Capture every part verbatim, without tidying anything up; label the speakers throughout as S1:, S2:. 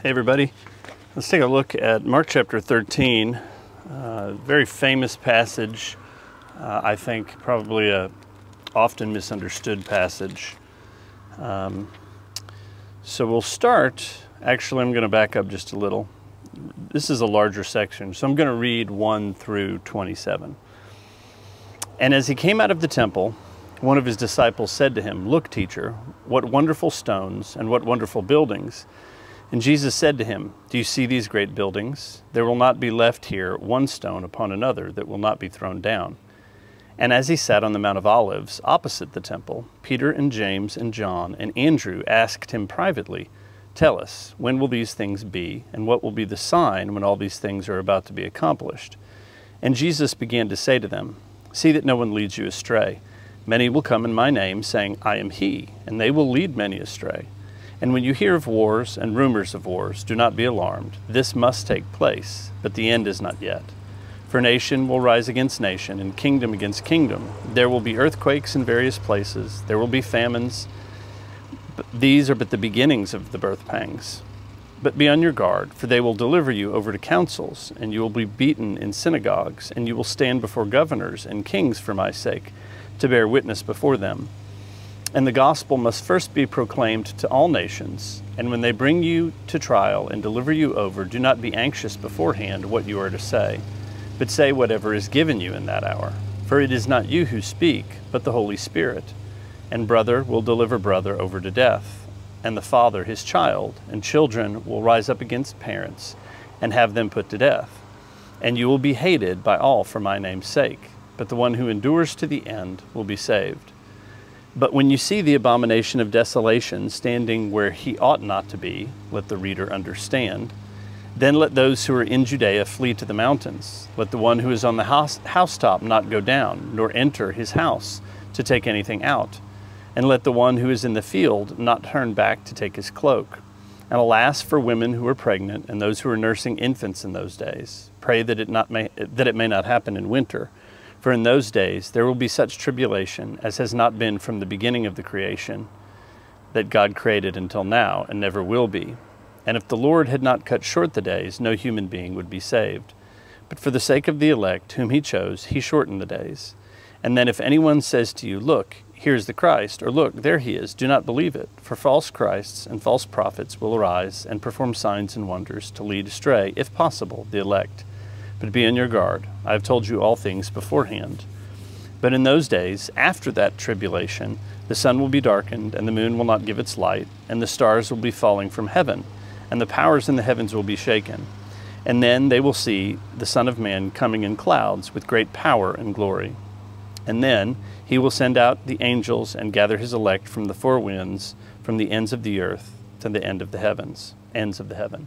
S1: Hey everybody, let's take a look at Mark chapter thirteen, uh, very famous passage, uh, I think probably a often misunderstood passage. Um, so we'll start, actually I'm going to back up just a little. This is a larger section, so I'm going to read one through twenty-seven. And as he came out of the temple, one of his disciples said to him, "Look, teacher, what wonderful stones and what wonderful buildings." And Jesus said to him, "Do you see these great buildings? There will not be left here one stone upon another that will not be thrown down." And as he sat on the Mount of Olives opposite the temple, Peter and James and John and Andrew asked him privately, "Tell us, when will these things be, and what will be the sign when all these things are about to be accomplished?" And Jesus began to say to them, "See that no one leads you astray. Many will come in my name, saying, 'I am he,' and they will lead many astray. And when you hear of wars and rumors of wars, do not be alarmed. This must take place, but the end is not yet. For nation will rise against nation, and kingdom against kingdom. There will be earthquakes in various places. There will be famines. But these are but the beginnings of the birth pangs. But be on your guard, for they will deliver you over to councils, and you will be beaten in synagogues, and you will stand before governors and kings for my sake, to bear witness before them. And the gospel must first be proclaimed to all nations. And when they bring you to trial and deliver you over, do not be anxious beforehand what you are to say, but say whatever is given you in that hour. For it is not you who speak, but the Holy Spirit. And brother will deliver brother over to death, and the father his child, and children will rise up against parents and have them put to death. And you will be hated by all for my name's sake, but the one who endures to the end will be saved. But when you see the abomination of desolation standing where he ought not to be, let the reader understand. Then let those who are in Judea flee to the mountains. Let the one who is on the house, housetop not go down, nor enter his house to take anything out. And let the one who is in the field not turn back to take his cloak. And alas for women who are pregnant and those who are nursing infants in those days. Pray that it, not may, that it may not happen in winter. For in those days there will be such tribulation as has not been from the beginning of the creation that God created until now, and never will be. And if the Lord had not cut short the days, no human being would be saved. But for the sake of the elect, whom he chose, he shortened the days. And then if anyone says to you, 'Look, here's the Christ,' or 'Look, there he is,' do not believe it. For false Christs and false prophets will arise and perform signs and wonders to lead astray, if possible, the elect. But be on your guard. I have told you all things beforehand. But in those days, after that tribulation, the sun will be darkened, and the moon will not give its light, and the stars will be falling from heaven, and the powers in the heavens will be shaken. And then they will see the Son of Man coming in clouds with great power and glory. And then he will send out the angels and gather his elect from the four winds, from the ends of the earth to the end of the heavens, ends of the heaven."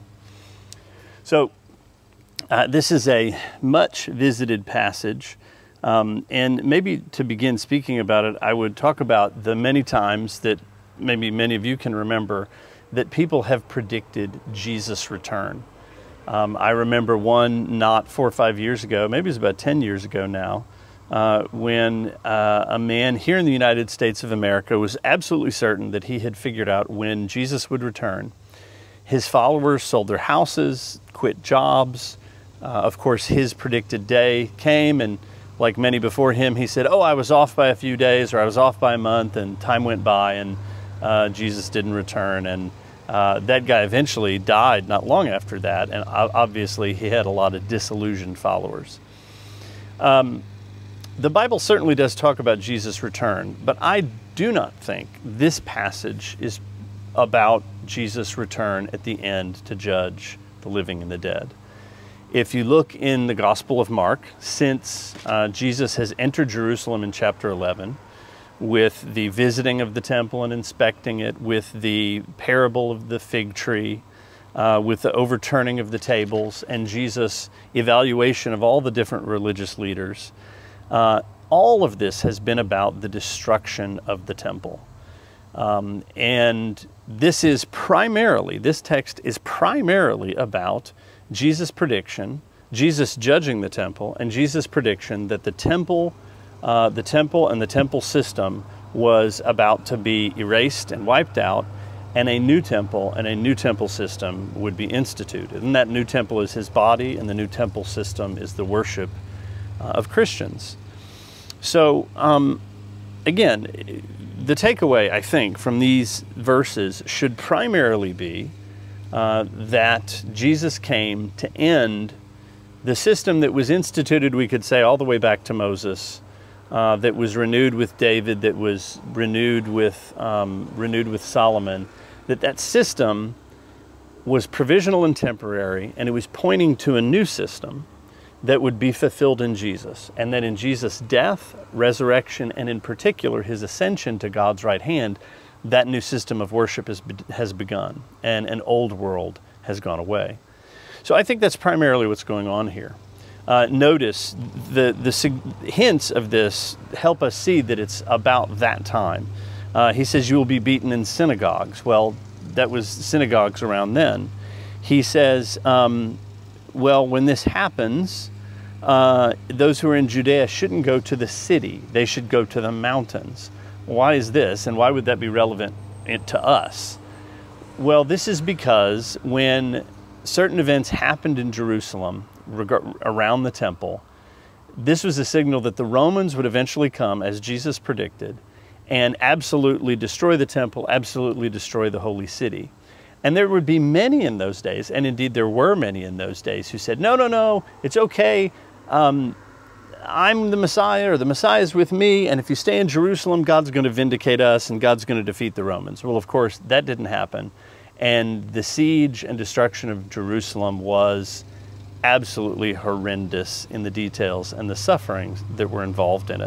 S1: So, Uh, this is a much visited passage, um, and maybe to begin speaking about it, I would talk about the many times that maybe many of you can remember that people have predicted Jesus' return. Um, I remember one not four or five years ago, maybe it was about ten years ago now, uh, when uh, a man here in the United States of America was absolutely certain that he had figured out when Jesus would return. His followers sold their houses, quit jobs. Uh, of course, his predicted day came, and like many before him, he said, "Oh, I was off by a few days, or I was off by a month," and time went by, and uh, Jesus didn't return. And uh, that guy eventually died not long after that, and obviously he had a lot of disillusioned followers. Um, the Bible certainly does talk about Jesus' return, but I do not think this passage is about Jesus' return at the end to judge the living and the dead. If you look in the Gospel of Mark, since uh, Jesus has entered Jerusalem in chapter eleven, with the visiting of the temple and inspecting it, with the parable of the fig tree, uh, with the overturning of the tables, and Jesus' evaluation of all the different religious leaders, uh, all of this has been about the destruction of the temple. Um, and this is primarily, this text is primarily about Jesus' prediction, Jesus judging the temple, and Jesus' prediction that the temple, uh, the temple and the temple system was about to be erased and wiped out, and a new temple and a new temple system would be instituted. And that new temple is his body, and the new temple system is the worship uh, of Christians. So, um, again, the takeaway, I think, from these verses should primarily be uh, that Jesus came to end the system that was instituted, we could say, all the way back to Moses, uh, that was renewed with David, that was renewed with um, renewed with Solomon. That that system was provisional and temporary, and it was pointing to a new system that would be fulfilled in Jesus, and that in Jesus' death, resurrection, and in particular his ascension to God's right hand, that new system of worship has, has begun, and an old world has gone away. So I think that's primarily what's going on here. Uh, notice the, the hints of this help us see that it's about that time. Uh, he says, you will be beaten in synagogues. Well, that was synagogues around then. He says, um, well, when this happens, uh, those who are in Judea shouldn't go to the city. They should go to the mountains. Why is this, and why would that be relevant to us? Well, this is because when certain events happened in Jerusalem around the temple, this was a signal that the Romans would eventually come, as Jesus predicted, and absolutely destroy the temple, absolutely destroy the holy city. And there would be many in those days, and indeed there were many in those days, who said, no, no, no, it's okay. Um, I'm the Messiah, or the Messiah is with me, and if you stay in Jerusalem, God's going to vindicate us, and God's going to defeat the Romans. Well, of course, that didn't happen. And the siege and destruction of Jerusalem was absolutely horrendous in the details and the sufferings that were involved in it.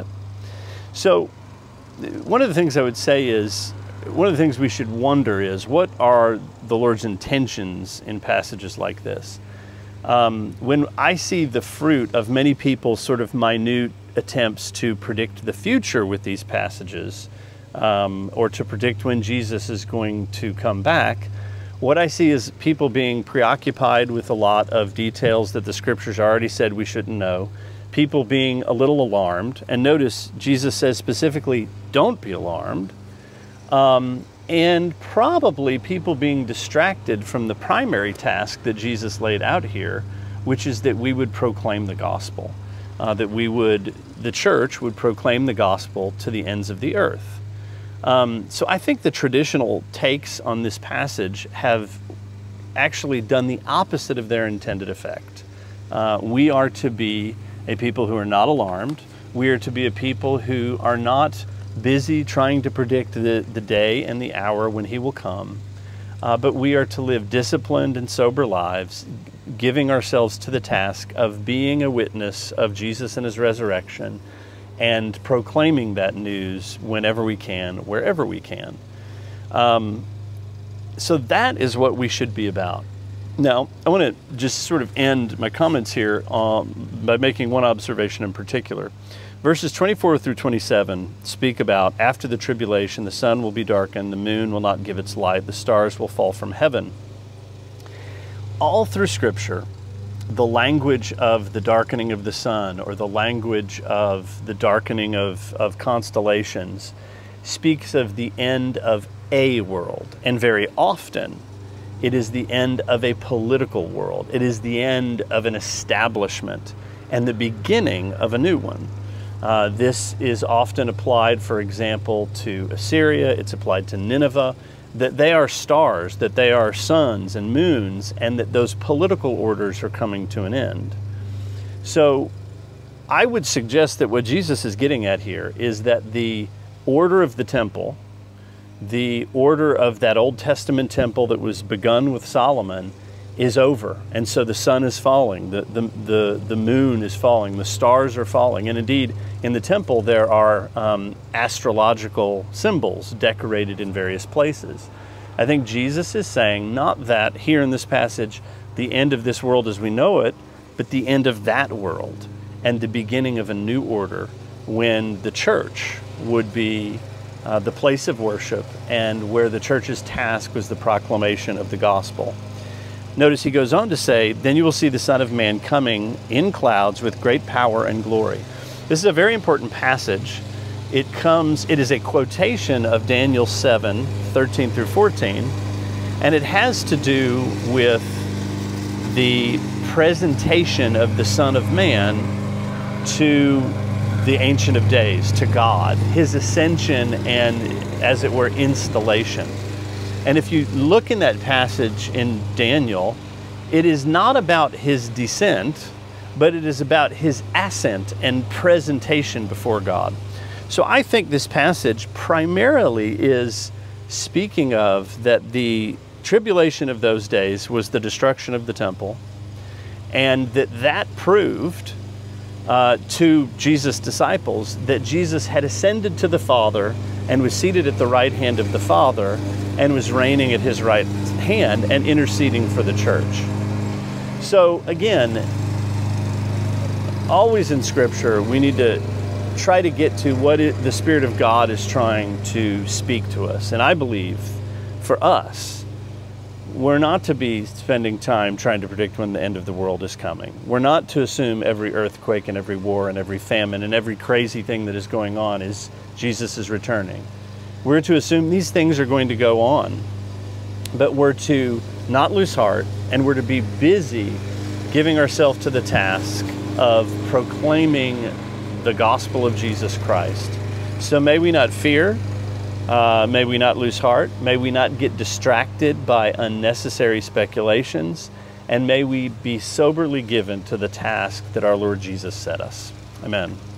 S1: So one of the things I would say is, one of the things we should wonder is, what are the Lord's intentions in passages like this? Um, when I see the fruit of many people's sort of minute attempts to predict the future with these passages, um, or to predict when Jesus is going to come back, what I see is people being preoccupied with a lot of details that the scriptures already said we shouldn't know, people being a little alarmed, and notice Jesus says specifically, don't be alarmed, um, and probably people being distracted from the primary task that Jesus laid out here, which is that we would proclaim the gospel, uh, that we would, the church would proclaim the gospel to the ends of the earth. Um, so I think the traditional takes on this passage have actually done the opposite of their intended effect. Uh, we are to be a people who are not alarmed. We are to be a people who are not busy trying to predict the, the day and the hour when he will come, uh, but we are to live disciplined and sober lives, giving ourselves to the task of being a witness of Jesus and his resurrection, and proclaiming that news whenever we can, wherever we can. Um, so that is what we should be about. Now, I want to just sort of end my comments here um, by making one observation in particular. Verses twenty-four through twenty-seven speak about, after the tribulation, the sun will be darkened, the moon will not give its light, the stars will fall from heaven. All through Scripture, the language of the darkening of the sun, or the language of the darkening of, of constellations, speaks of the end of a world. And very often, it is the end of a political world. It is the end of an establishment and the beginning of a new one. Uh, this is often applied, for example, to Assyria. It's applied to Nineveh, that they are stars, that they are suns and moons, and that those political orders are coming to an end. So I would suggest that what Jesus is getting at here is that the order of the temple, the order of that Old Testament temple that was begun with Solomon, is over. And so the sun is falling, the, the, the, the moon is falling, the stars are falling. And indeed, in the temple, there are um, astrological symbols decorated in various places. I think Jesus is saying not that here in this passage, the end of this world as we know it, but the end of that world and the beginning of a new order when the church would be uh, the place of worship, and where the church's task was the proclamation of the gospel. Notice he goes on to say, then you will see the Son of Man coming in clouds with great power and glory. This is a very important passage It comes, it is a quotation of Daniel seven, thirteen through fourteen, and it has to do with the presentation of the Son of Man to the Ancient of Days, to God, his ascension and, as it were, installation. And if you look in that passage in Daniel, it is not about his descent, but it is about his ascent and presentation before God. So I think this passage primarily is speaking of that the tribulation of those days was the destruction of the temple, and that that proved uh, to Jesus' disciples that Jesus had ascended to the Father and was seated at the right hand of the Father and was reigning at his right hand and interceding for the church. So again, always in Scripture, we need to try to get to what it, the Spirit of God is trying to speak to us. And I believe for us, we're not to be spending time trying to predict when the end of the world is coming. We're not to assume every earthquake and every war and every famine and every crazy thing that is going on is Jesus is returning. We're to assume these things are going to go on, but we're to not lose heart, and we're to be busy giving ourselves to the task of proclaiming the gospel of Jesus Christ. So may we not fear, uh, may we not lose heart, may we not get distracted by unnecessary speculations, and may we be soberly given to the task that our Lord Jesus set us. Amen.